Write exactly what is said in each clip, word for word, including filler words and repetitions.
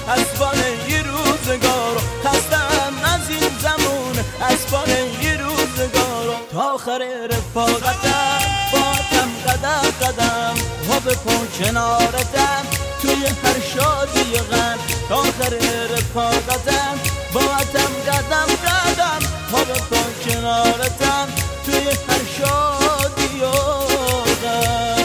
اسبان یه روزگار خستم از این زمون اسبان یه روزگار تا آخر رفاقتم باتم قدم قدم ها به پا کنارتم توی هر شادی غم تا آخر رفاقتم باتم قدم قدم ها به پا کنارتم توی هر شادی غم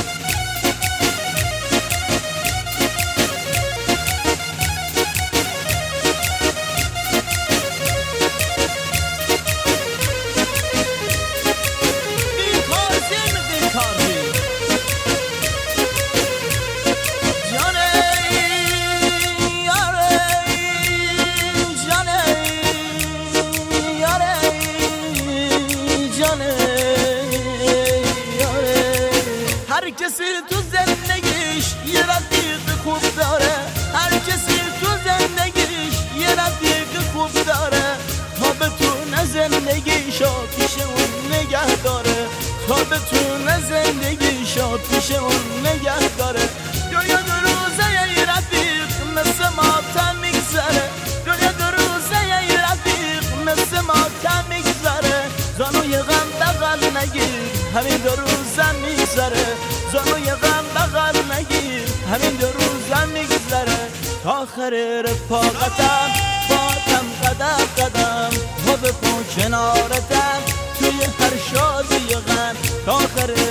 هر کسی تو زندگیش یه رفیق خوب داره هر کسی تو زندگیش یه رفیق خوب داره تا بتونه زندگیشو پیش اون نگه داره تا بتونه زندگیشو پیش اون نگه داره دنیا دو روزه یه رفیق مثل ماتم میگذره دنیا دو روزه یه رفیق مثل ماتم میگذره زانوی غم بغل نگیر همین دو روزم میگذره زانوی غم بغل نگیر همین دو روزم میگذره تا آخر رفاقتم باتم قدم قدم ها به پا کنارتم توی هر شادی غم تا آخر